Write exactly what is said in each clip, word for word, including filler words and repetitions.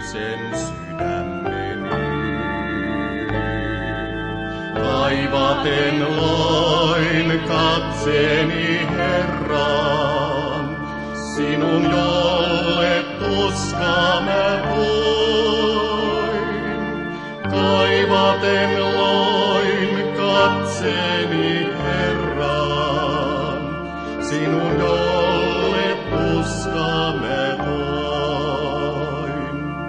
sen sydämeni. Kaivaten loin katseeni Herraan, sinun jolle tuskaa mä voin. Kaivaten loin katseeni Herraan, sinun jolle tuskaa mä voin.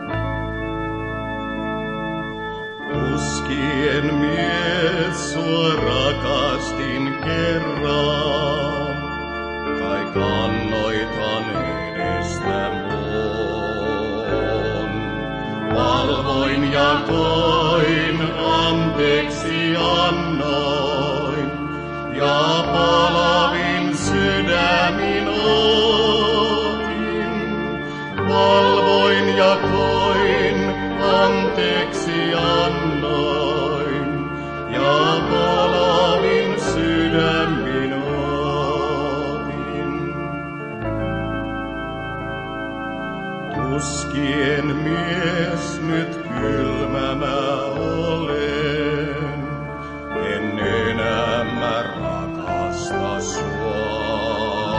Uskien mies sua rakastin kerran, kai kannoithan edestä mun. Valvoin ja koin, anteeksi annoin, ja palavin sydämin otin. Valvoin ja koin, anteeksi annoin, ja palavin sydämin otin. Tuskien mies nyt kylmä mä olen, en enää mä rakasta sua.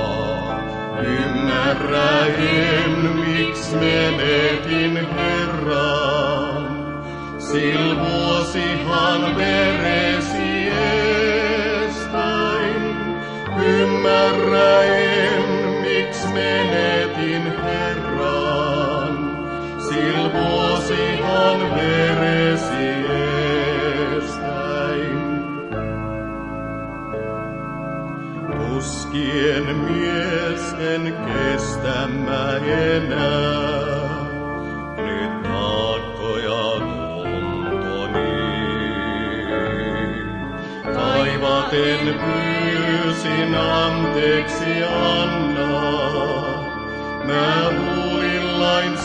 Ymmärrä en, miks menetin Herran, silvoosihan veresi estäin. Ymmärrä en, miks menetin Herran, silvoosihan veresi estäin. Tuskien mies en kestä mä enää, nyt taakkoja tuntoni. Kaivaten pyysin anteeksi anna, mä huulillain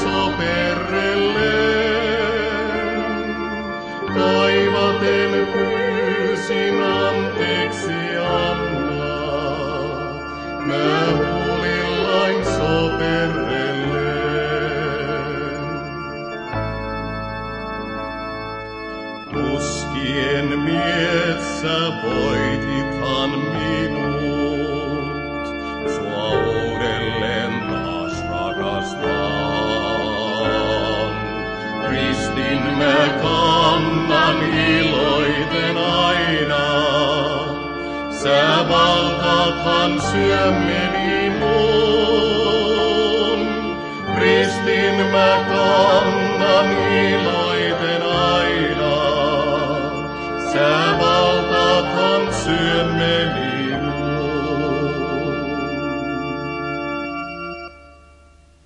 soperrellen. Kaivaten pyysin anteeksi anna, mä huulillain soperrellen. Tuskien mies sä voitithan minut, sua uudelleen taas rakastan. Ristin mä kannan iloiten aina, sä valtathan syömmeni mun. Ristin mä kannan iloiten aina, sä valtathan syömmeni